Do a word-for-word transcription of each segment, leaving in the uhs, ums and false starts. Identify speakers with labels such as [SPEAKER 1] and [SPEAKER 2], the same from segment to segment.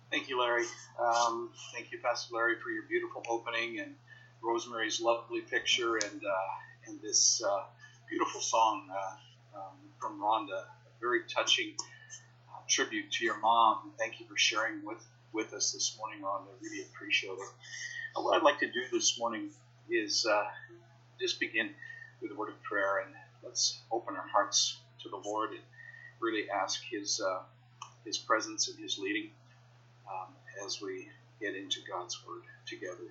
[SPEAKER 1] Thank you, Larry. Um, thank you, Pastor Larry, for your beautiful opening and Rosemary's lovely picture and uh, and this uh, beautiful song uh, um, from Rhonda. A very touching uh, tribute to your mom. Thank you for sharing with, with us this morning, Rhonda. I really appreciate it. Uh, what I'd like to do this morning is uh, just begin with a word of prayer, and let's open our hearts to the Lord and really ask His uh, His presence and His leading um, as we get into God's Word together.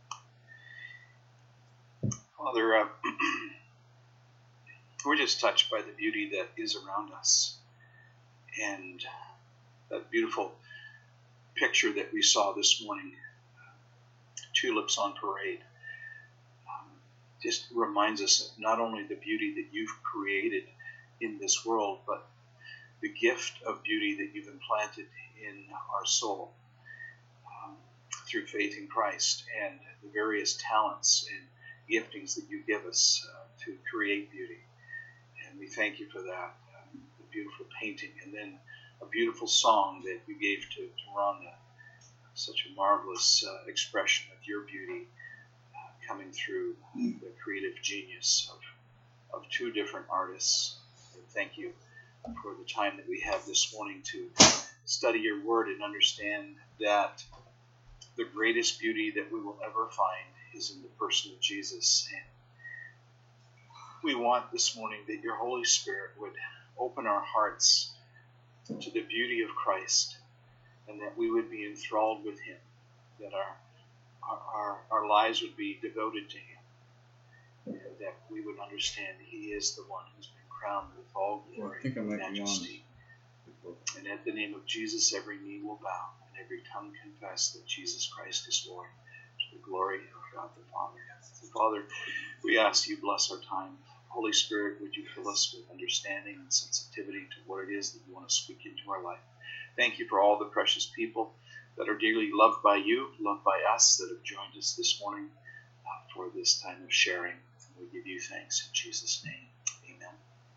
[SPEAKER 1] Father, uh, we're just touched by the beauty that is around us, and that beautiful picture that we saw this morning, tulips on parade, um, just reminds us of not only the beauty that you've created in this world, but the gift of beauty that you've implanted in our soul um, through faith in Christ, and the various talents and giftings that you give us uh, to create beauty. And we thank you for that, um, the beautiful painting, and then a beautiful song that you gave to, to Rhonda. Such a marvelous uh, expression of your beauty uh, coming through the creative genius of, of two different artists. And thank you for the time that we have this morning to study your word and understand that the greatest beauty that we will ever find is in the person of Jesus. And we want this morning that your Holy Spirit would open our hearts to the beauty of Christ, and that we would be enthralled with him, that our our, our, our lives would be devoted to him, and that we would understand he is the one who's been crowned with all glory
[SPEAKER 2] yeah,
[SPEAKER 1] and majesty. And at the name of Jesus, every knee will bow, and every tongue confess that Jesus Christ is Lord, to the glory of God the Father. So, Father, we ask you bless our time. Holy Spirit, would you fill us with understanding and sensitivity to what it is that you want to speak into our life. Thank you for all the precious people that are dearly loved by you, loved by us, that have joined us this morning uh, for this time of sharing. We give you thanks in Jesus' name. Amen.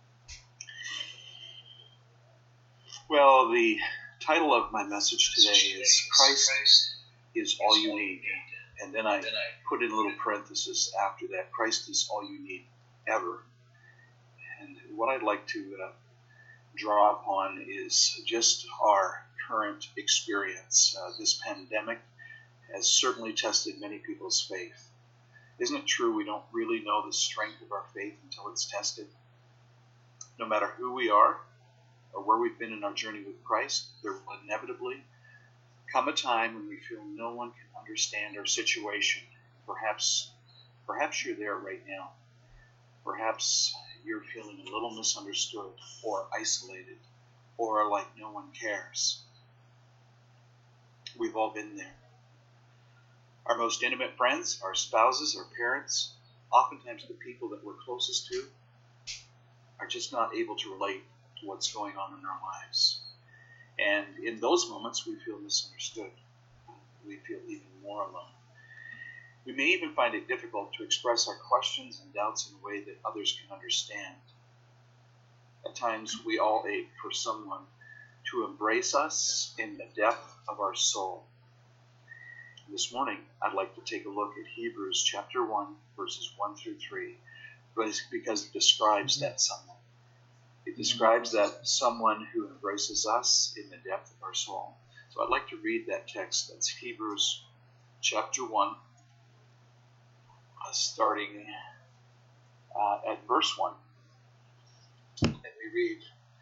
[SPEAKER 1] Well, the title of my message today is Christ is All You Need. And then I put in a little parenthesis after that, Christ is all you need ever. And what I'd like to uh, draw upon is just our current experience. Uh, this pandemic has certainly tested many people's faith. Isn't it true we don't really know the strength of our faith until it's tested? No matter who we are or where we've been in our journey with Christ, there will inevitably come a time when we feel no one can understand our situation. Perhaps, perhaps you're there right now. Perhaps you're feeling a little misunderstood or isolated or like no one cares. We've all been there. Our most intimate friends, our spouses, our parents, oftentimes the people that we're closest to, are just not able to relate to what's going on in our lives. And in those moments, we feel misunderstood. We feel even more alone. We may even find it difficult to express our questions and doubts in a way that others can understand. At times, we all ache for someone to embrace us in the depth of our soul. This morning, I'd like to take a look at Hebrews chapter one, verses one through three, because it describes that someone. It describes that someone who embraces us in the depth of our soul. So I'd like to read that text. That's Hebrews chapter one, uh, starting uh, at verse one. And we read,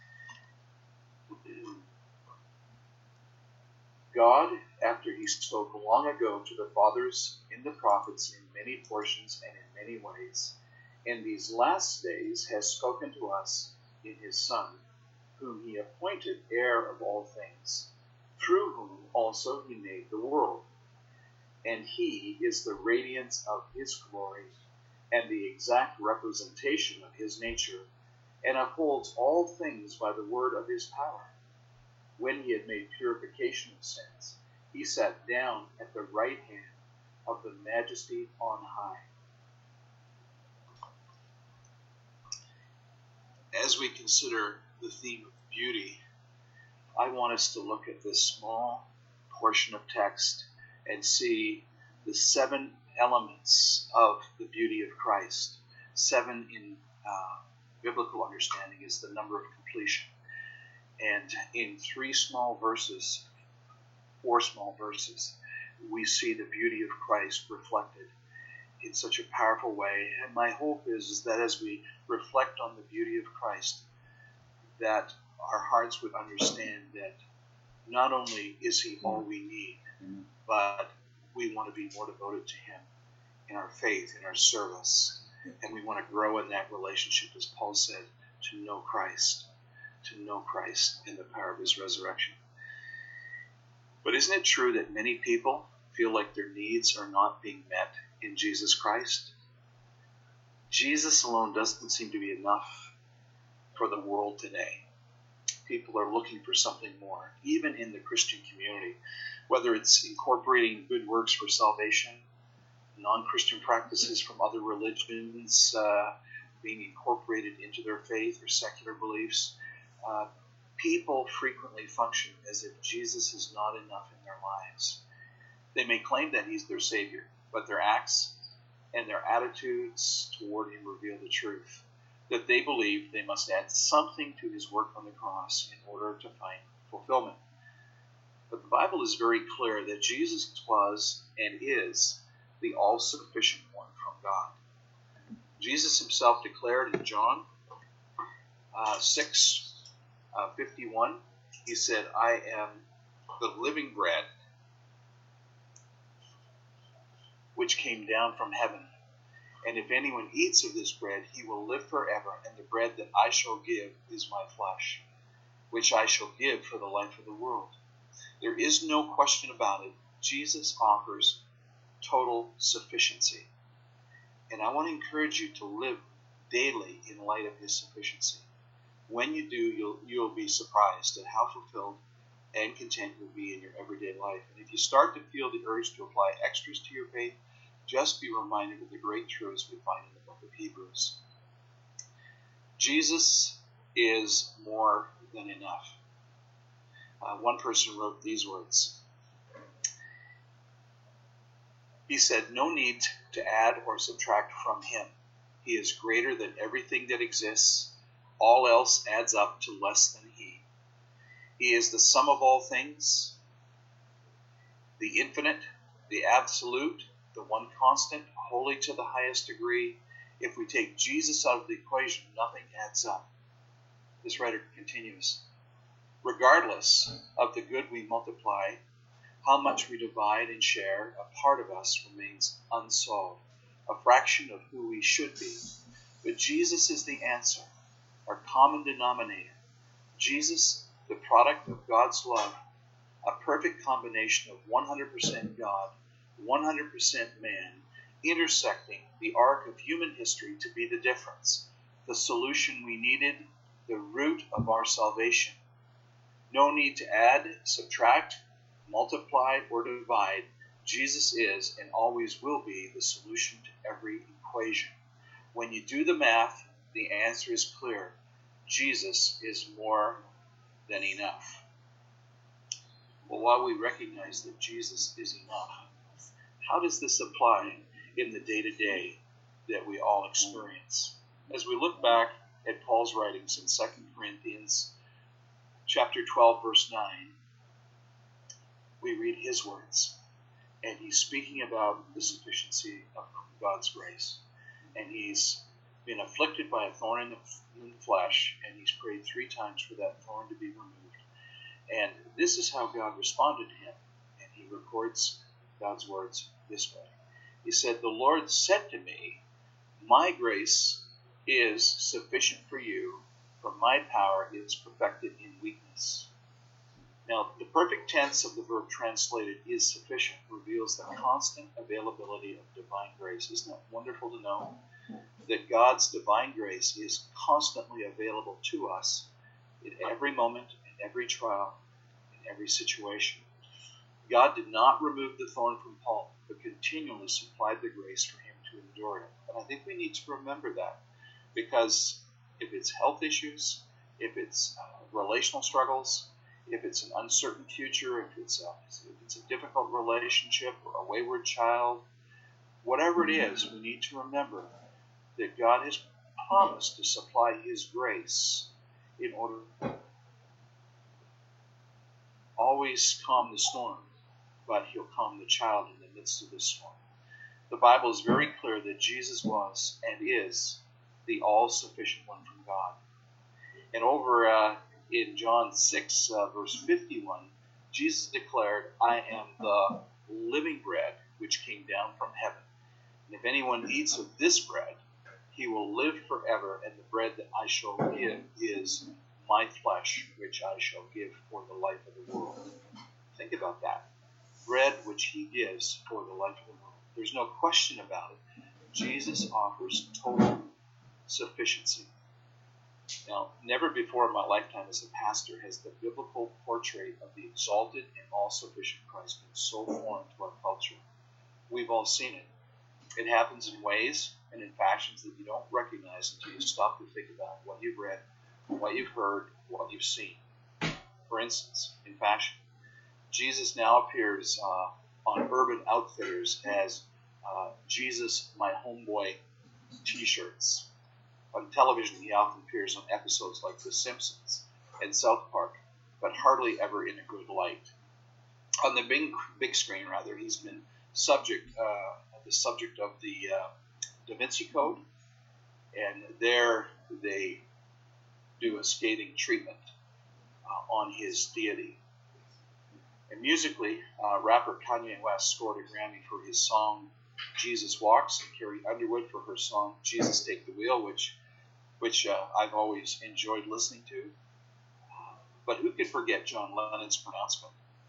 [SPEAKER 1] God, after he spoke long ago to the fathers in the prophets in many portions and in many ways, in these last days has spoken to us in his Son, whom he appointed heir of all things, through whom also he made the world. And he is the radiance of his glory and the exact representation of his nature, and upholds all things by the word of his power. When he had made purification of sins, he sat down at the right hand of the Majesty on high. As we consider the theme of beauty, I want us to look at this small portion of text and see the seven elements of the beauty of Christ. Seven in uh, biblical understanding is the number of completion. And in three small verses, four small verses, we see the beauty of Christ reflected in such a powerful way. And my hope is, is that as we reflect on the beauty of Christ, that our hearts would understand that not only is he all we need, but we want to be more devoted to him in our faith, in our service. And we want to grow in that relationship, as Paul said, to know Christ, to know Christ in the power of his resurrection. But isn't it true that many people feel like their needs are not being met in Jesus Christ? Jesus alone doesn't seem to be enough for the world today. People are looking for something more, even in the Christian community, whether it's incorporating good works for salvation, non-Christian practices from other religions uh, being incorporated into their faith or secular beliefs. Uh, people frequently function as if Jesus is not enough in their lives. They may claim that he's their Savior, but their acts and their attitudes toward him reveal the truth, that they believe they must add something to his work on the cross in order to find fulfillment. But the Bible is very clear that Jesus was and is the all-sufficient one from God. Jesus himself declared in John uh, six fifty-one, he said, I am the living bread which came down from heaven. And if anyone eats of this bread, he will live forever. And the bread that I shall give is my flesh, which I shall give for the life of the world. There is no question about it. Jesus offers total sufficiency. And I want to encourage you to live daily in light of his sufficiency. When you do, you'll, you'll be surprised at how fulfilled and content you'll be in your everyday life. And if you start to feel the urge to apply extras to your faith, just be reminded of the great truths we find in the book of Hebrews. Jesus is more than enough. Uh, one person wrote these words. He said, no need to add or subtract from him. He is greater than everything that exists. All else adds up to less than he. He is the sum of all things, the infinite, the absolute, the one constant, holy to the highest degree. If we take Jesus out of the equation, nothing adds up. This writer continues, regardless of the good we multiply, how much we divide and share, a part of us remains unsolved, a fraction of who we should be. But Jesus is the answer, our common denominator. Jesus, the product of God's love, a perfect combination of one hundred percent God, one hundred percent man, intersecting the arc of human history to be the difference, the solution we needed, the root of our salvation. No need to add, subtract, multiply, or divide. Jesus is and always will be the solution to every equation. When you do the math, the answer is clear. Jesus is more than enough. Well, while we recognize that Jesus is enough, how does this apply in the day-to-day that we all experience? As we look back at Paul's writings in Second Corinthians chapter twelve, verse nine, we read his words, and he's speaking about the sufficiency of God's grace. And he's been afflicted by a thorn in the, in the flesh, and he's prayed three times for that thorn to be removed. And this is how God responded to him. And he records God's words this way. He said, the Lord said to me, my grace is sufficient for you, for my power is perfected in weakness. Now, the perfect tense of the verb translated is sufficient reveals the constant availability of divine grace. Isn't that wonderful to know? That God's divine grace is constantly available to us in every moment, in every trial, in every situation. God did not remove the thorn from Paul, but continually supplied the grace for him to endure it. And I think we need to remember that, because if it's health issues, if it's uh, relational struggles, if it's an uncertain future, if it's a, if it's a difficult relationship or a wayward child, whatever it is, we need to remember that God has promised to supply His grace in order to always calm the storm, but He'll calm the child in the midst of the storm. The Bible is very clear that Jesus was and is the all-sufficient one from God. And over uh, in John six, uh, verse fifty-one, Jesus declared, I am the living bread which came down from heaven. And if anyone eats of this bread, he will live forever, and the bread that I shall give is my flesh, which I shall give for the life of the world. Think about that. Bread which He gives for the life of the world. There's no question about it. Jesus offers total sufficiency. Now, never before in my lifetime as a pastor has the biblical portrait of the exalted and all-sufficient Christ been so foreign to our culture. We've all seen it. It happens in ways and in fashions that you don't recognize until you stop to think about what you've read, what you've heard, what you've seen. For instance, in fashion, Jesus now appears uh, on Urban Outfitters as uh, Jesus, my homeboy t-shirts. On television, he often appears on episodes like The Simpsons and South Park, but hardly ever in a good light. On the big, big screen, rather, he's been subject, uh, the subject of the uh, Da Vinci Code, and there they do a scathing treatment uh, on his deity. And musically, uh, rapper Kanye West scored a Grammy for his song Jesus Walks, and Carrie Underwood for her song Jesus Take the Wheel, which which uh, I've always enjoyed listening to. Uh, but who could forget John Lennon's pronouncement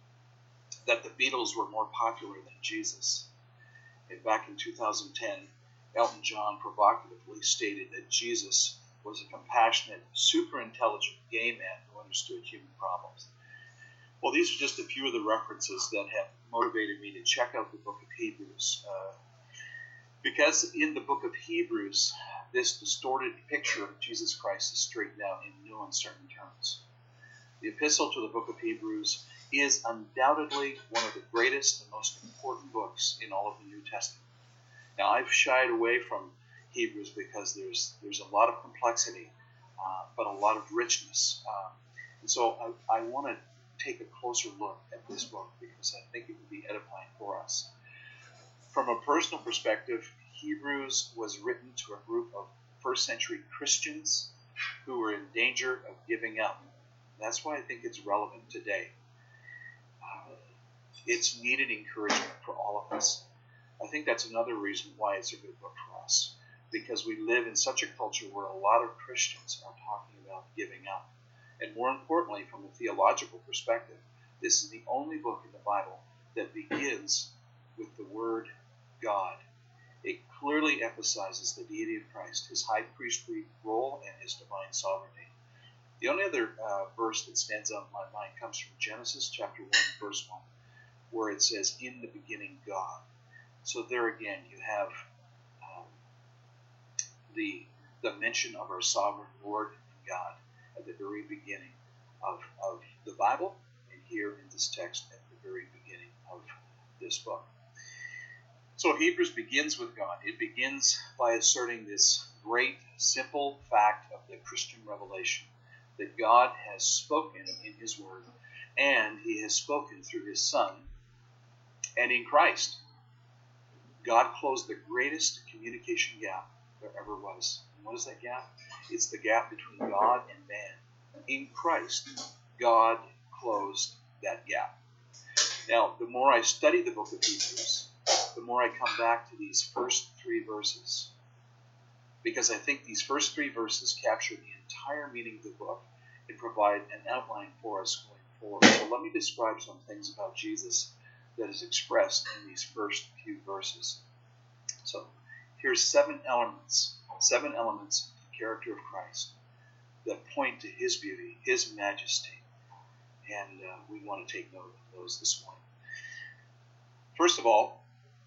[SPEAKER 1] that the Beatles were more popular than Jesus? And back in two thousand ten, Elton John provocatively stated that Jesus was a compassionate, super intelligent gay man who understood human problems. Well, these are just a few of the references that have motivated me to check out the book of Hebrews. Uh, because in the book of Hebrews, this distorted picture of Jesus Christ is straightened out in new uncertain terms. The epistle to the book of Hebrews is undoubtedly one of the greatest and most important books in all of the New Testament. Now, I've shied away from Hebrews because there's there's a lot of complexity, uh, but a lot of richness. Um, and so I, I want to take a closer look at this book because I think it would be edifying for us. From a personal perspective, Hebrews was written to a group of first century Christians who were in danger of giving up. That's why I think it's relevant today. Uh, it's needed encouragement for all of us. I think that's another reason why it's a good book for us, because we live in such a culture where a lot of Christians are talking about giving up. And more importantly, from a theological perspective, this is the only book in the Bible that begins with the word God. It clearly emphasizes the deity of Christ, his high priestly role, and his divine sovereignty. The only other uh, verse that stands out in my mind comes from Genesis chapter one, verse one, where it says, in the beginning, God. So there again, you have um, the, the mention of our sovereign Lord and God at the very beginning of, of the Bible, and here in this text at the very beginning of this book. So Hebrews begins with God. It begins by asserting this great, simple fact of the Christian revelation, that God has spoken in his word, and he has spoken through his Son, and in Christ. God closed the greatest communication gap there ever was. And what is that gap? It's the gap between God and man. In Christ, God closed that gap. Now, the more I study the book of Hebrews, the more I come back to these first three verses, because I think these first three verses capture the entire meaning of the book and provide an outline for us going forward. So let me describe some things about Jesus that is expressed in these first few verses. So here's seven elements, seven elements of the character of Christ that point to his beauty, his majesty, and uh, we want to take note of those this morning. First of all,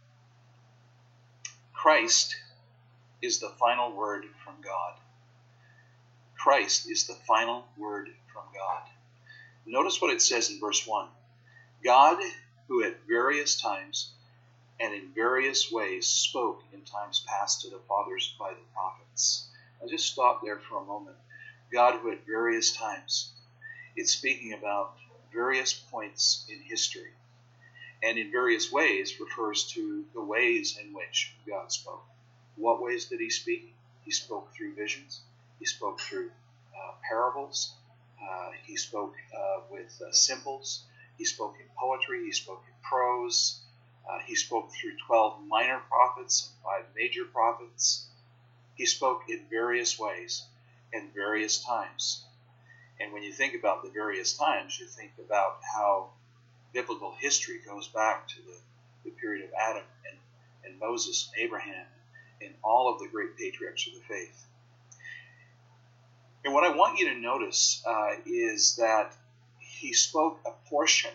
[SPEAKER 1] Christ is the final word from God. Christ is the final word from God. Notice what it says in verse one. God, who at various times and in various ways spoke in times past to the fathers by the prophets. I'll just stop there for a moment. God, who at various times. It's speaking about various points in history. And in various ways refers to the ways in which God spoke. What ways did he speak? He spoke through visions. He spoke through uh, parables. Uh, he spoke uh, with uh, symbols. He spoke in poetry. He spoke in prose. Uh, he spoke through twelve minor prophets and five major prophets. He spoke in various ways and various times. And when you think about the various times, you think about how biblical history goes back to the, the period of Adam and, and Moses and Abraham and all of the great patriarchs of the faith. And what I want you to notice uh, is that he spoke a portion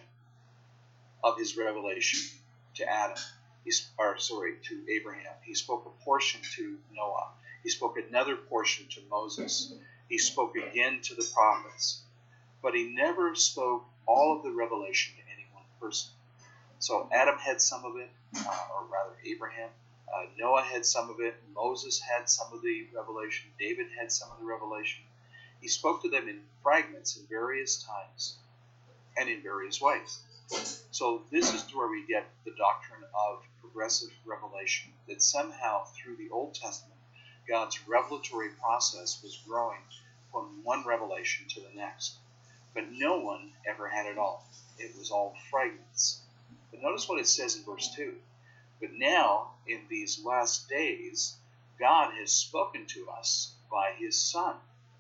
[SPEAKER 1] of his revelation to Adam, He's, or sorry, to Abraham. He spoke a portion to Noah. He spoke another portion to Moses. He spoke again to the prophets. But he never spoke all of the revelation to any one person. So Adam had some of it, uh, or rather Abraham. Uh, Noah had some of it. Moses had some of the revelation. David had some of the revelation. He spoke to them in fragments in various times and in various ways. So this is where we get the doctrine of progressive revelation, that somehow through the Old Testament, God's revelatory process was growing from one revelation to the next. But no one ever had it all. It was all fragments. But notice what it says in verse two. But now, in these last days, God has spoken to us by his Son.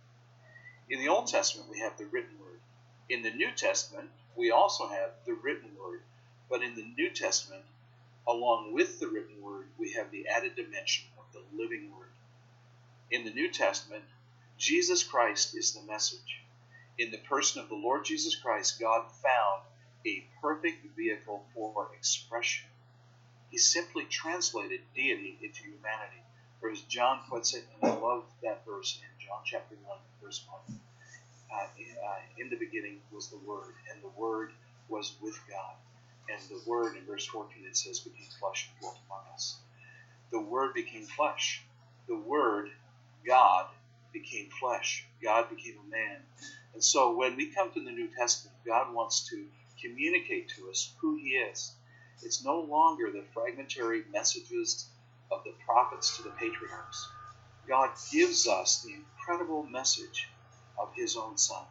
[SPEAKER 1] In the Old Testament, we have the written word. In the New Testament, we also have the written word. But in the New Testament, along with the written word, we have the added dimension of the living word. In the New Testament, Jesus Christ is the message. In the person of the Lord Jesus Christ, God found a perfect vehicle for expression. He simply translated deity into humanity. Or as John puts it, and I love that verse in John chapter one, verse one. Uh, uh, in the beginning was the Word, and the Word was with God. And the Word, in verse fourteen, it says, became flesh and dwelt among us. The Word became flesh. The Word, God, became flesh. God became a man. And so when we come to the New Testament, God wants to communicate to us who he is. It's no longer the fragmentary messages of the prophets to the patriarchs. God gives us the incredible message of his own Son.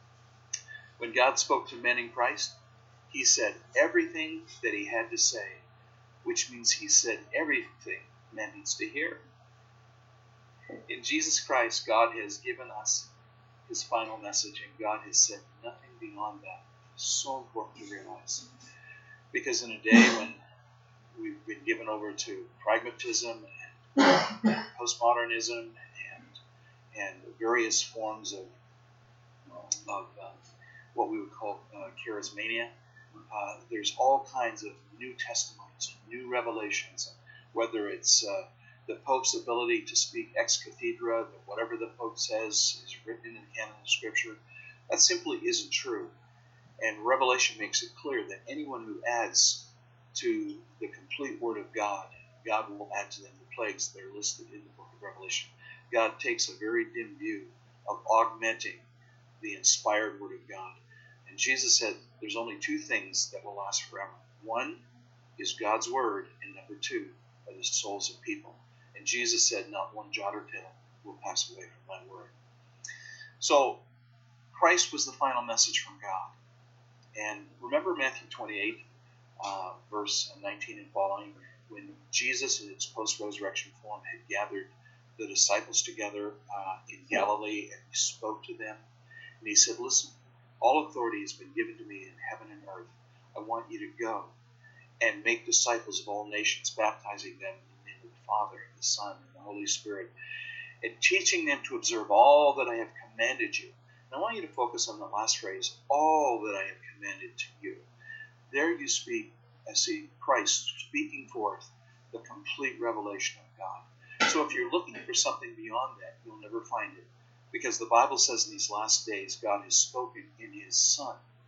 [SPEAKER 1] When God spoke to men in Christ, he said everything that he had to say, which means he said everything man needs to hear. In Jesus Christ, God has given us his final message, and God has said nothing beyond that. It's so important to realize. Because in a day when we've been given over to pragmatism and postmodernism and and various forms of of uh, what we would call uh, charismania, uh, there's all kinds of new testimonies, new revelations, whether it's uh, the Pope's ability to speak ex cathedra, that whatever the Pope says is written in the canon of Scripture. That simply isn't true. And Revelation makes it clear that anyone who adds to the complete Word of God, God will add to them the plagues that are listed in the book of Revelation. God takes a very dim view of augmenting the inspired Word of God. And Jesus said there's only two things that will last forever. One is God's Word, and number two are the souls of people. And Jesus said not one jot or tittle will pass away from my word. So Christ was the final message from God. And remember Matthew twenty-eight, uh, verse nineteen and following, when Jesus in its post-resurrection form had gathered the disciples together uh, in Galilee, and he spoke to them. And he said, listen, all authority has been given to me in heaven and earth. I want you to go and make disciples of all nations, baptizing them in the name of the Father, and the Son, and the Holy Spirit, and teaching them to observe all that I have commanded you. And I want you to focus on the last phrase, all that I have commanded to you. There you speak, I see Christ speaking forth the complete revelation of God. So if you're looking for something beyond that, you'll never find it. Because the Bible says in these last days, God has spoken in his Son.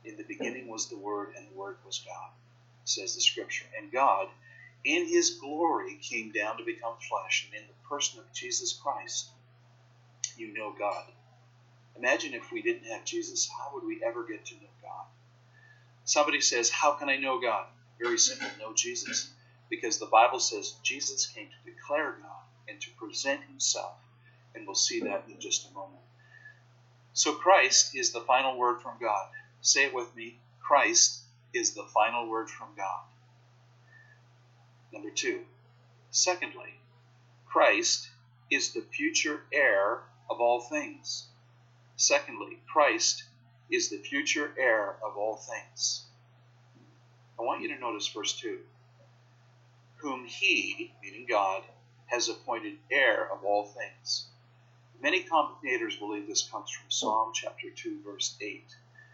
[SPEAKER 1] In the beginning was the Word, and the Word was God, says the Scripture. And God, in his glory, came down to become flesh, and in the person of Jesus Christ, you know God. Imagine if we didn't have Jesus, how would we ever get to know God? Somebody says, how can I know God? Very simple, know Jesus. Because the Bible says Jesus came to declare God and to present himself. And we'll see that in just a moment. So Christ is the final word from God. Say it with me. Christ is the final word from God. Number two. Secondly, Christ is the future heir of all things. Secondly, Christ is the future heir of all things. I want you to notice verse two. Whom he, meaning God, has appointed heir of all things. Many commentators believe this comes from Psalm chapter two, verse eight.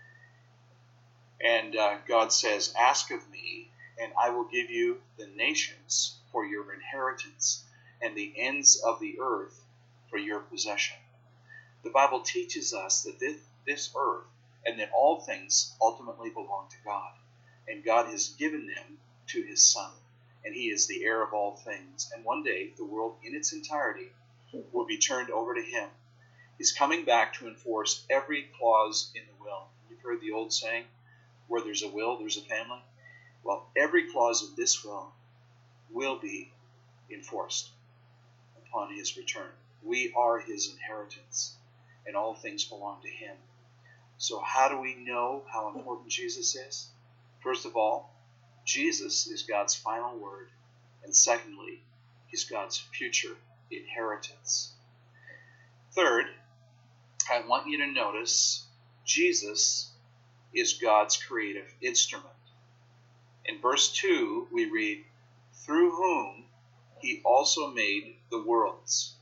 [SPEAKER 1] And uh, God says, ask of me, and I will give you the nations for your inheritance, and the ends of the earth for your possession. The Bible teaches us that this, this earth and that all things ultimately belong to God. And God has given them to his Son. And he is the heir of all things. And one day, the world in its entirety will be turned over to him. He's coming back to enforce every clause in the will. You've heard the old saying, where there's a will, there's a family. Well, every clause of this will will be enforced upon his return. We are his inheritance, and all things belong to him. So how do we know how important Jesus is? First of all, Jesus is God's final word, and secondly, he's God's future inheritance. Third, I want you to notice Jesus is God's creative instrument. In verse two, we read, through whom he also made the worlds.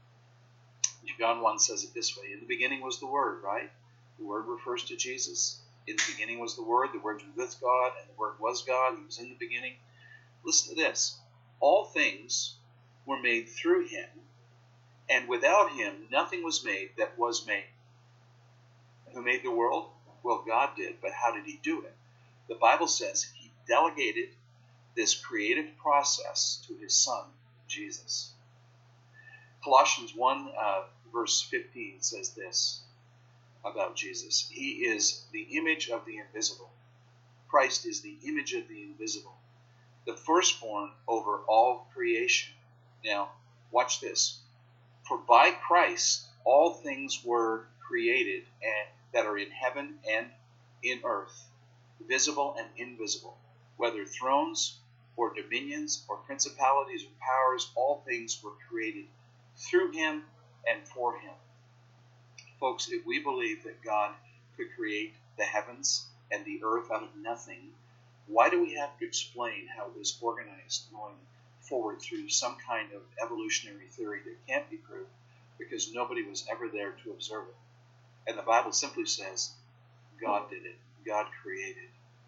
[SPEAKER 1] John one says it this way, in the beginning was the Word, right? The Word refers to Jesus. In the beginning was the Word, the Word was with God, and the Word was God. He was in the beginning. Listen to this. All things were made through him, and without him nothing was made that was made. Who made the world? Well, God did, but how did he do it? The Bible says he delegated this creative process to his Son, Jesus. Colossians one, uh, verse fifteen says this about Jesus. He is the image of the invisible. Christ is the image of the invisible, the firstborn over all creation. Now, watch this. For by Christ all things were created and that are in heaven and in earth, visible and invisible, whether thrones or dominions or principalities or powers, all things were created through him and for him. Folks, if we believe that God could create the heavens and the earth out of nothing, why do we have to explain how it was organized going forward through some kind of evolutionary theory that can't be proved because nobody was ever there to observe it? And the Bible simply says, God did it. God created.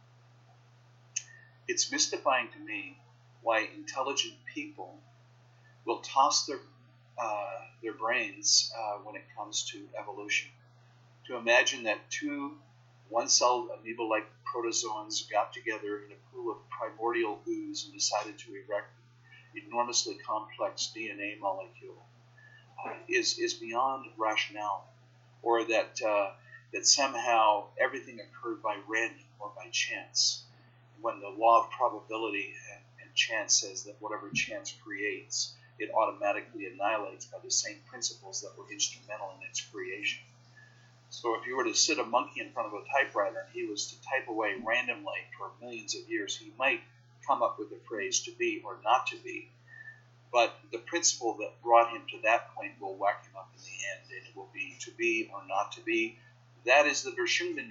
[SPEAKER 1] It's mystifying to me why intelligent people will toss their uh, their brains uh, when it comes to evolution. To imagine that two one-celled amoeba-like protozoans got together in a pool of primordial ooze and decided to erect an enormously complex D N A molecule uh, is is beyond rationale. Or that uh, that somehow everything occurred by random or by chance, when the law of probability and, and chance says that whatever chance creates, it automatically annihilates by the same principles that were instrumental in its creation. So if you were to sit a monkey in front of a typewriter and he was to type away randomly for millions of years, he might come up with a phrase to be or not to be. But the principle that brought him to that point will whack him up in the end, and it will be to be or not to be. That is the Verschundenim.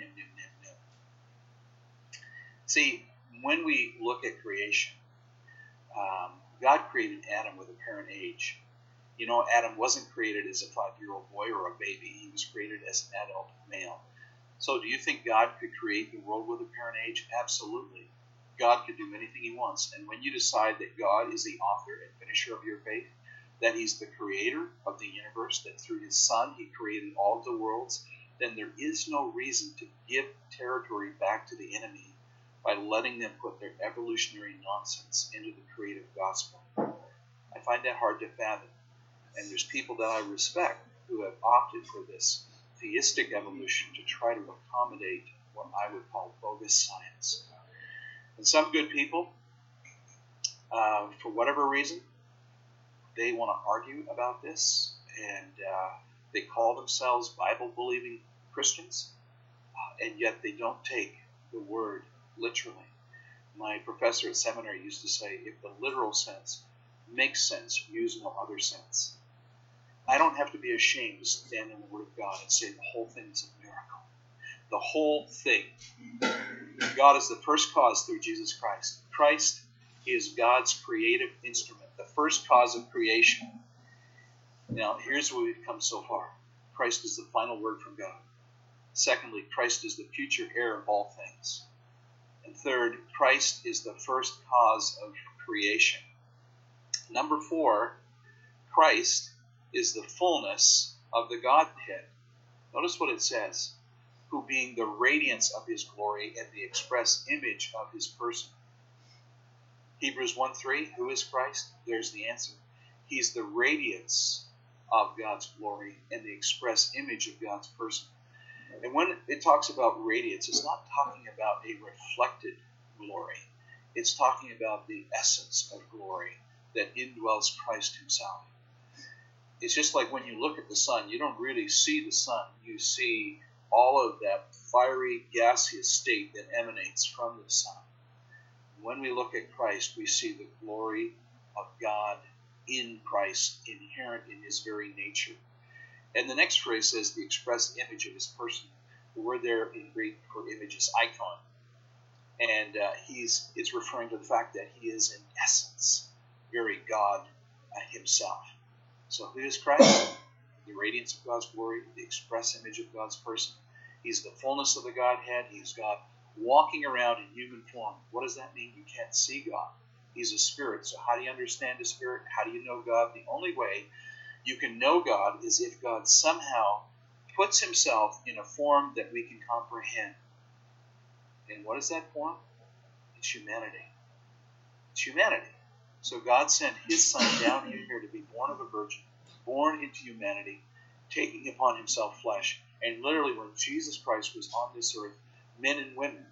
[SPEAKER 1] See, when we look at creation, um, God created Adam with a parent age. You know, Adam wasn't created as a five-year-old boy or a baby. He was created as an adult male. So do you think God could create the world with a parent age? Absolutely. God could do anything he wants. And when you decide that God is the author and finisher of your faith, that he's the creator of the universe, that through his Son he created all of the worlds, then there is no reason to give territory back to the enemy by letting them put their evolutionary nonsense into the creative gospel. I find that hard to fathom. And there's people that I respect who have opted for this theistic evolution to try to accommodate what I would call bogus science. And some good people, uh, for whatever reason, they want to argue about this, and uh, they call themselves Bible-believing Christians, uh, and yet they don't take the word literally. My professor at seminary used to say, if the literal sense makes sense, use no other sense. I don't have to be ashamed to stand in the Word of God and say the whole thing is a miracle. The whole thing. God is the first cause through Jesus Christ. Christ is God's creative instrument, the first cause of creation. Now, here's where we've come so far. Christ is the final word from God. Secondly, Christ is the future heir of all things. And third, Christ is the first cause of creation. Number four, Christ is the fullness of the Godhead. Notice what it says, who being the radiance of his glory and the express image of his person. Hebrews one three, who is Christ? There's the answer. He's the radiance of God's glory and the express image of God's person. And when it talks about radiance, it's not talking about a reflected glory. It's talking about the essence of glory that indwells Christ himself. It's just like when you look at the sun, you don't really see the sun. You see all of that fiery, gaseous state that emanates from the sun. When we look at Christ, we see the glory of God in Christ, inherent in his very nature. And the next phrase says the express image of his person. The word there in Greek for image is icon. And uh, he's it's referring to the fact that he is in essence very God uh, himself. So who is Christ? The radiance of God's glory, the express image of God's person. He's the fullness of the Godhead. He's God walking around in human form. What does that mean? You can't see God. He's a spirit. So how do you understand a spirit? How do you know God? The only way you can know God is if God somehow puts himself in a form that we can comprehend. And what is that form? It's humanity. It's humanity. So God sent his son down here to be born of a virgin, born into humanity, taking upon himself flesh. And literally when Jesus Christ was on this earth, men and women,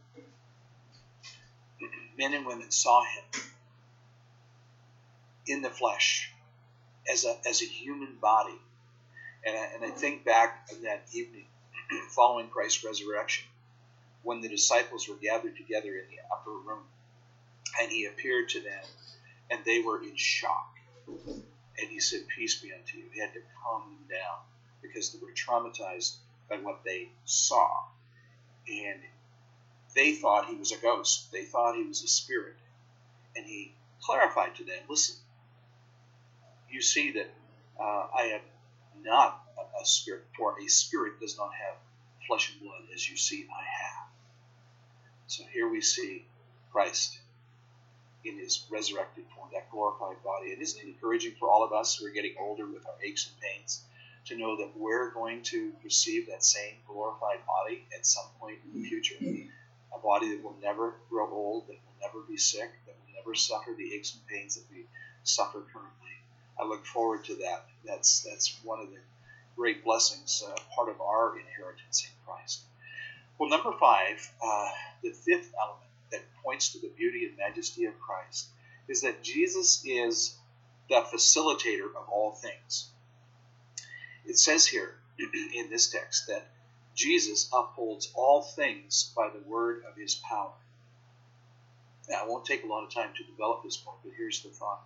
[SPEAKER 1] men and women saw him in the flesh as a, as a human body. And I, and I think back on that evening following Christ's resurrection, when the disciples were gathered together in the upper room, and he appeared to them, and they were in shock. And he said, peace be unto you. He had to calm them down because they were traumatized by what they saw. And they thought he was a ghost. They thought he was a spirit. And he clarified to them, listen, you see that uh, I am not a, a spirit, for a spirit does not have flesh and blood as you see I have. So here we see Christ in his resurrected form, that glorified body. And isn't it encouraging for all of us who are getting older with our aches and pains to know that we're going to receive that same glorified body at some point in the future? A body that will never grow old, that will never be sick, that will never suffer the aches and pains that we suffer currently. I look forward to that. That's that's one of the great blessings, uh, part of our inheritance in Christ. Well, number five, uh, the fifth element that points to the beauty and majesty of Christ is that Jesus is the facilitator of all things. It says here in this text that Jesus upholds all things by the word of his power. Now, I won't take a lot of time to develop this point, but here's the thought.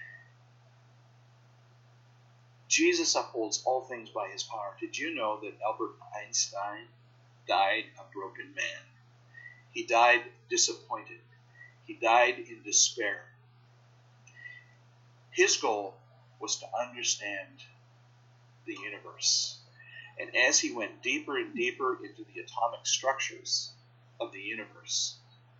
[SPEAKER 1] Jesus upholds all things by his power. Did you know that Albert Einstein died a broken man? He died disappointed. He died in despair. His goal was to understand the universe. And as he went deeper and deeper into the atomic structures of the universe,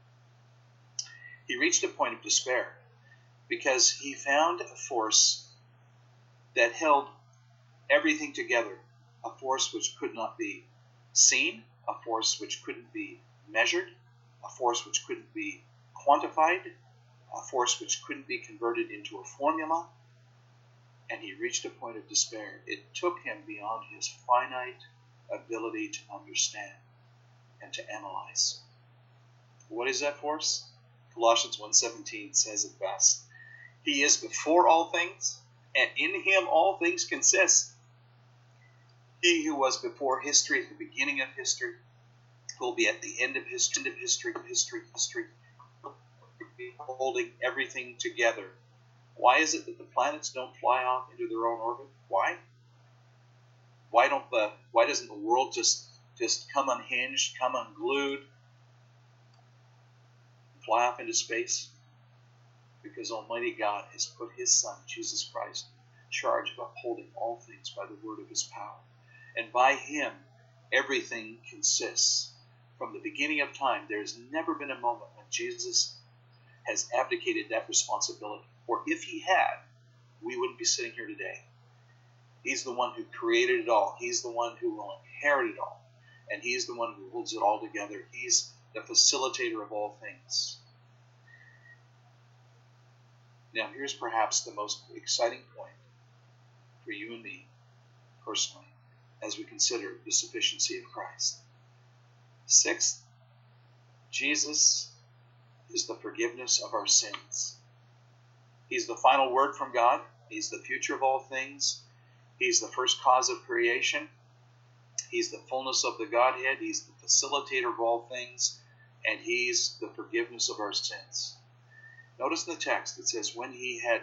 [SPEAKER 1] he reached a point of despair because he found a force that held everything together, a force which could not be seen, a force which couldn't be measured, a force which couldn't be quantified, a force which couldn't be converted into a formula, and he reached a point of despair. It took him beyond his finite ability to understand and to analyze. What is that force? Colossians one seventeen says it best. He is before all things, and in him all things consist. He who was before history at the beginning of history will be at the end of history, end of history, history, history, holding everything together. Why is it that the planets don't fly off into their own orbit? Why? Why don't the why doesn't the world just just come unhinged, come unglued, fly off into space? Because Almighty God has put his Son, Jesus Christ, in charge of upholding all things by the word of his power. And by him, everything consists. From the beginning of time, there's never been a moment when Jesus has abdicated that responsibility. Or if he had, we wouldn't be sitting here today. He's the one who created it all. He's the one who will inherit it all. And he's the one who holds it all together. He's the facilitator of all things. Now, here's perhaps the most exciting point for you and me personally as we consider the sufficiency of Christ. Sixth, Jesus is the forgiveness of our sins. He's the final word from God. He's the future of all things. He's the first cause of creation. He's the fullness of the Godhead. He's the facilitator of all things. And he's the forgiveness of our sins. Notice in the text it says, when he had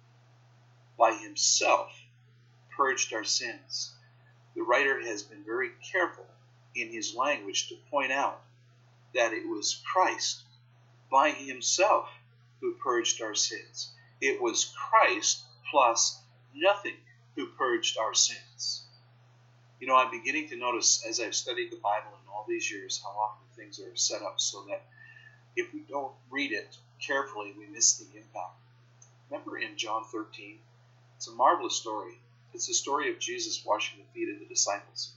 [SPEAKER 1] by himself purged our sins. The writer has been very careful in his language to point out that it was Christ by himself who purged our sins. It was Christ plus nothing who purged our sins. You know, I'm beginning to notice as I've studied the Bible in all these years how often things are set up so that if we don't read it carefully, we miss the impact. Remember in John thirteen? It's a marvelous story. It's the story of Jesus washing the feet of the disciples.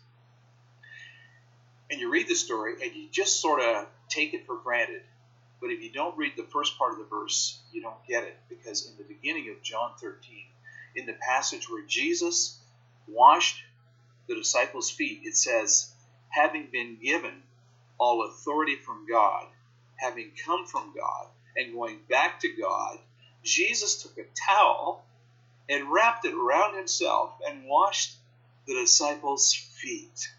[SPEAKER 1] And you read the story and you just sort of take it for granted. But if you don't read the first part of the verse, you don't get it. Because in the beginning of John thirteen, in the passage where Jesus washed the disciples' feet, it says, having been given all authority from God, having come from God, and going back to God, Jesus took a towel and wrapped it around himself and washed the disciples' feet.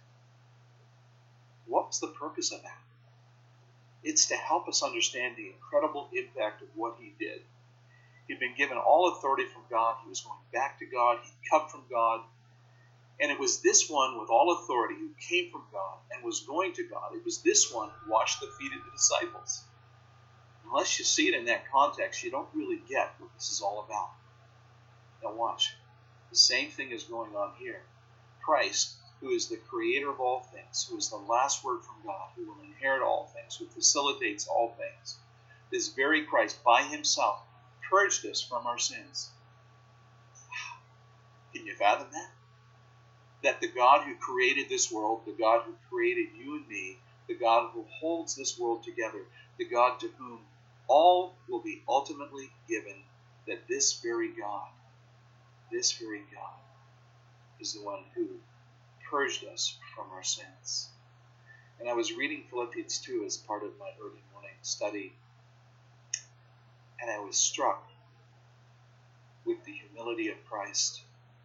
[SPEAKER 1] What was the purpose of that? It's to help us understand the incredible impact of what he did. He'd been given all authority from God. He was going back to God. He'd come from God. And it was this one with all authority who came from God and was going to God. It was this one who washed the feet of the disciples. Unless you see it in that context, you don't really get what this is all about. Now watch. The same thing is going on here. Christ, who is the creator of all things, who is the last word from God, who will inherit all things, who facilitates all things, this very Christ by himself purged us from our sins. Can you fathom that? That the God who created this world, the God who created you and me, the God who holds this world together, the God to whom all will be ultimately given, that this very God, this very God is the one who purged us from our sins. And I was reading Philippians two as part of my early morning study, and I was struck with the humility of Christ.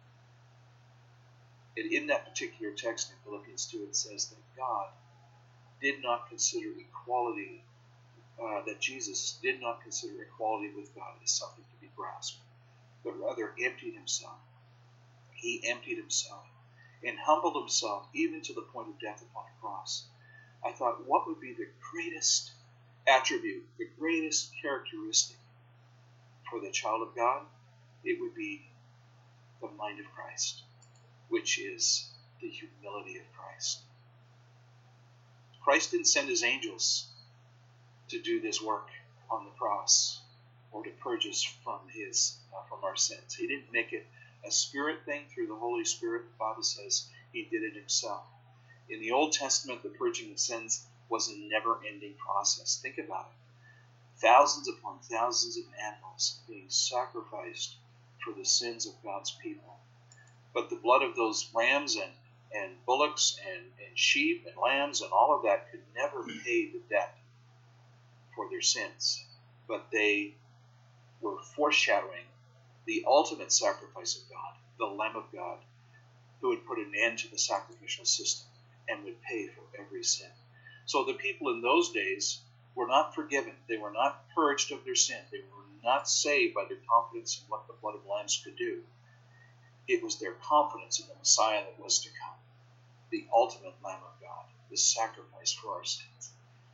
[SPEAKER 1] And in that particular text in Philippians two, it says that God did not consider equality, uh, that Jesus did not consider equality with God as something to be grasped, but rather emptied himself. He emptied himself and humbled himself even to the point of death upon a cross. I thought, what would be the greatest attribute, the greatest characteristic for the child of God? It would be the mind of Christ, which is the humility of Christ. Christ didn't send his angels to do this work on the cross or to purge us from his uh, from our sins. He didn't make it a spirit thing through the Holy Spirit. The Bible says he did it himself. In the Old Testament, the purging of sins was a never-ending process. Think about it. Thousands upon thousands of animals being sacrificed for the sins of God's people. But the blood of those rams and, and bullocks and, and sheep and lambs and all of that could never pay the debt for their sins. But they were foreshadowing the ultimate sacrifice of God, the Lamb of God, who would put an end to the sacrificial system and would pay for every sin. So the people in those days were not forgiven. They were not purged of their sin. They were not saved by their confidence in what the blood of lambs could do. It was their confidence in the Messiah that was to come, the ultimate Lamb of God, the sacrifice for our sins.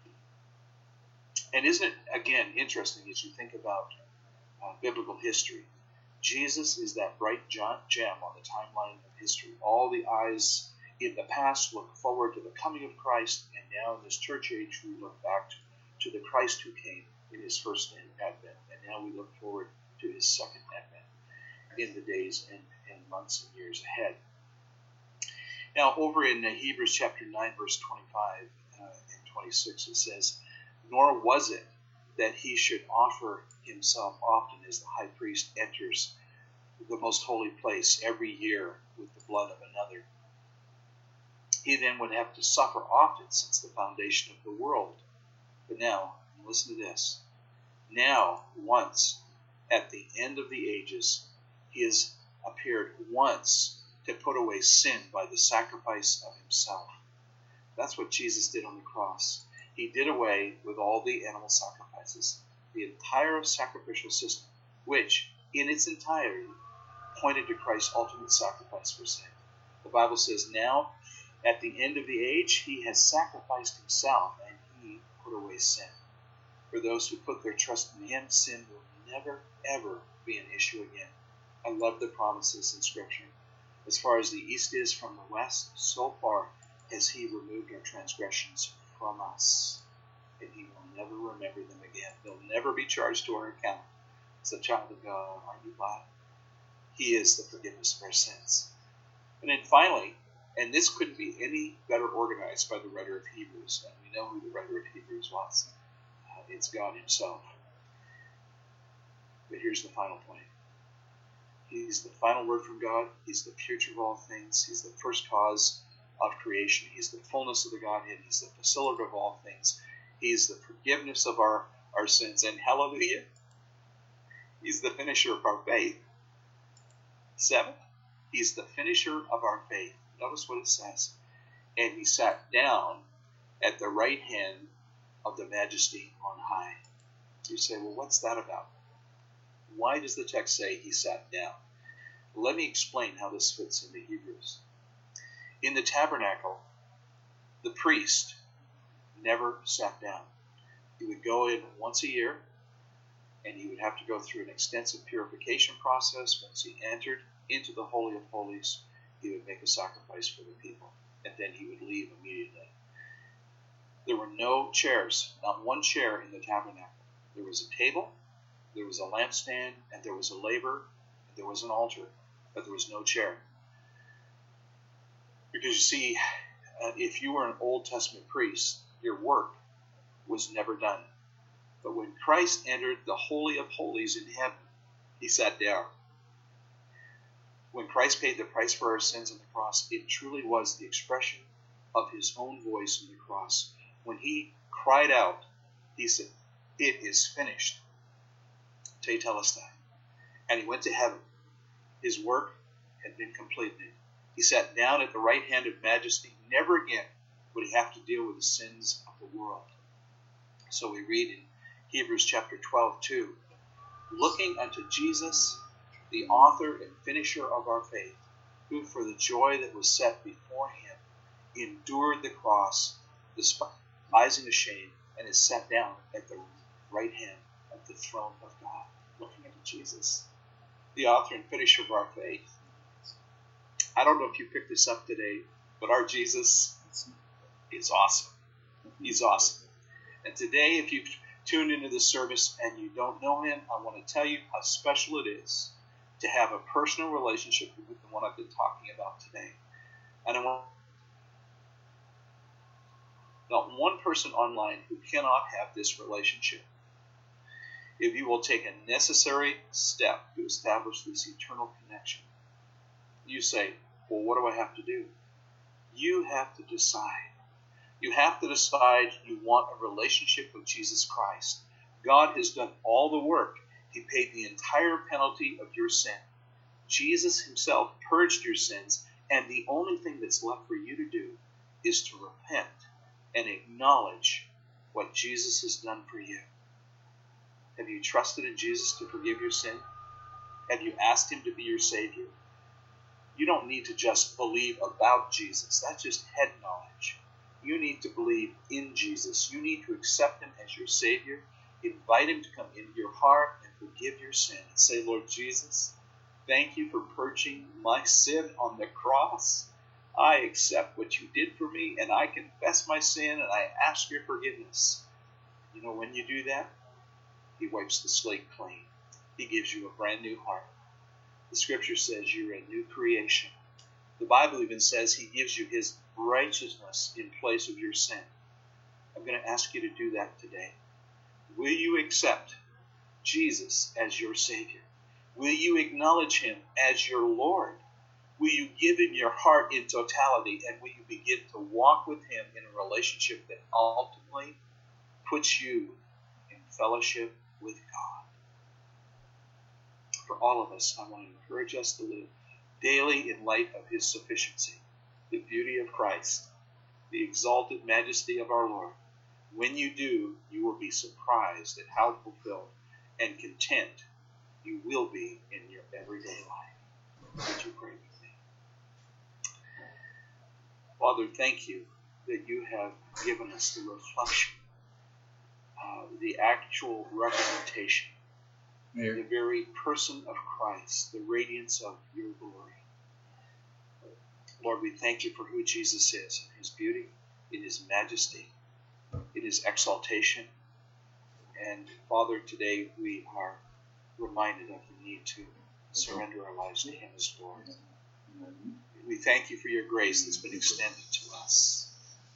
[SPEAKER 1] And isn't it, again, interesting as you think about uh, biblical history? Jesus is that bright gem on the timeline of history. All the eyes in the past look forward to the coming of Christ, and now in this church age we look back to, to the Christ who came in his first advent, and now we look forward to his second advent in the days and, and months and years ahead. Now over in Hebrews chapter nine, verse twenty-five uh, and twenty-six, it says, "Nor was it that he should offer himself often as the high priest enters the most holy place every year with the blood of another. He then would have to suffer often since the foundation of the world. But now, listen to this, now once at the end of the ages, he has appeared once to put away sin by the sacrifice of himself." That's what Jesus did on the cross. He did away with all the animal sacrifices, the entire sacrificial system, which in its entirety pointed to Christ's ultimate sacrifice for sin. The Bible says, now at the end of the age, he has sacrificed himself and he put away sin. For those who put their trust in him, sin will never, ever be an issue again. I love the promises in Scripture. As far as the east is from the west, so far has he removed our transgressions from us, and he will never remember them again. They'll never be charged to our account. As a child of God, aren't you glad? He is the forgiveness of our sins. And then finally, and this couldn't be any better organized by the writer of Hebrews, and we know who the writer of Hebrews was. Uh, it's God himself. But here's the final point. He's the final word from God. He's the future of all things. He's the first cause of creation. He's the fullness of the Godhead. He's the facilitator of all things. He's the forgiveness of our, our sins. And hallelujah, he's the finisher of our faith. Seven, he's the finisher of our faith. Notice what it says. And he sat down at the right hand of the majesty on high. You say, well, what's that about? Why does the text say he sat down? Let me explain how this fits into Hebrews. In the tabernacle, the priest never sat down. He would go in once a year, and he would have to go through an extensive purification process. Once he entered into the Holy of Holies, he would make a sacrifice for the people, and then he would leave immediately. There were no chairs, not one chair in the tabernacle. There was a table, there was a lampstand, and there was a laver, and there was an altar, but there was no chair. Because you see, uh, if you were an Old Testament priest, your work was never done. But when Christ entered the Holy of Holies in heaven, he sat down. When Christ paid the price for our sins on the cross, it truly was the expression of his own voice on the cross. When he cried out, he said, "It is finished." Tetelestai. And he went to heaven. His work had been completed. He sat down at the right hand of majesty. Never again would he have to deal with the sins of the world. So we read in Hebrews chapter twelve, two, looking unto Jesus, the author and finisher of our faith, who for the joy that was set before him endured the cross, despising the shame, and is set down at the right hand of the throne of God. Looking unto Jesus, the author and finisher of our faith. I don't know if you picked this up today, but our Jesus is awesome. He's awesome. And today, if you've tuned into this service and you don't know him, I want to tell you how special it is to have a personal relationship with the one I've been talking about today. And I want not one person online who cannot have this relationship. If you will take a necessary step to establish this eternal connection, you say, well, what do I have to do? You have to decide. You have to decide you want a relationship with Jesus Christ. God has done all the work. He paid the entire penalty of your sin. Jesus himself purged your sins, and the only thing that's left for you to do is to repent and acknowledge what Jesus has done for you. Have you trusted in Jesus to forgive your sin? Have you asked him to be your Savior? You don't need to just believe about Jesus. That's just head knowledge. You need to believe in Jesus. You need to accept him as your Savior, invite him to come into your heart and forgive your sin. And say, Lord Jesus, thank you for purging my sin on the cross. I accept what you did for me, and I confess my sin, and I ask your forgiveness. You know, when you do that, he wipes the slate clean. He gives you a brand new heart. The scripture says you're a new creation. The Bible even says he gives you his righteousness in place of your sin. I'm going to ask you to do that today. Will you accept Jesus as your Savior? Will you acknowledge him as your Lord? Will you give him your heart in totality, and will you begin to walk with him in a relationship that ultimately puts you in fellowship with God? For all of us, I want to encourage us to live daily in light of his sufficiency, the beauty of Christ, the exalted majesty of our Lord. When you do, you will be surprised at how fulfilled and content you will be in your everyday life. Would you pray with me? Father, thank you that you have given us the reflection, uh, the actual representation, Mayor. The very person of Christ, the radiance of your glory. Lord, we thank you for who Jesus is, in his beauty, in his majesty, in his exaltation. And Father, today we are reminded of the need to surrender our lives to him as Lord. We thank you for your grace that's been extended to us.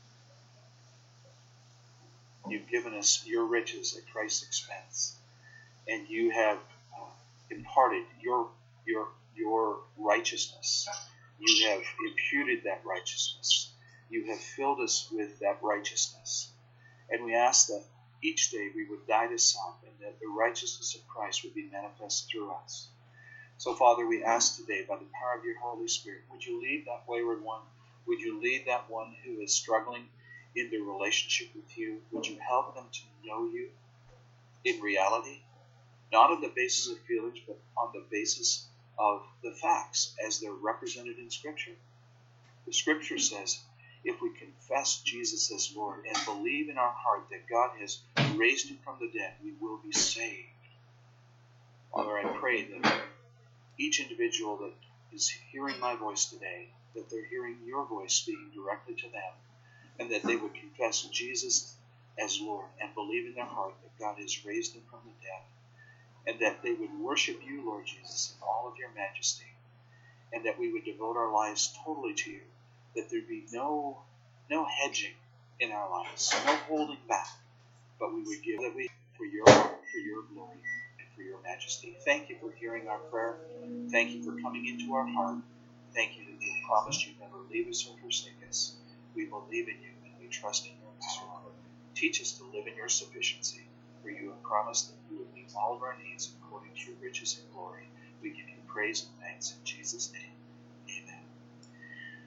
[SPEAKER 1] You've given us your riches at Christ's expense, and you have uh, imparted your your your righteousness. You have imputed that righteousness. You have filled us with that righteousness. And we ask that each day we would die to self, and that the righteousness of Christ would be manifest through us. So, Father, we ask today, by the power of your Holy Spirit, would you lead that wayward one? Would you lead that one who is struggling in their relationship with you? Would you help them to know you in reality? Not on the basis of feelings, but on the basis of the facts as they're represented in Scripture. The Scripture says, if we confess Jesus as Lord and believe in our heart that God has raised him from the dead, we will be saved. Father, I pray that each individual that is hearing my voice today, that they're hearing your voice speaking directly to them, and that they would confess Jesus as Lord and believe in their heart that God has raised him from the dead, and that they would worship you, Lord Jesus, in all of your majesty, and that we would devote our lives totally to you, that there'd be no no hedging in our lives, no holding back, but we would give that we for your heart, for your glory, and for your majesty. Thank you for hearing our prayer. Thank you for coming into our heart. Thank you that you promised you'd never leave us or forsake us. We believe in you and we trust in your power. Teach us to live in your sufficiency, for you have promised that you would meet all of our needs according to your riches and glory. We give you praise and thanks in Jesus' name.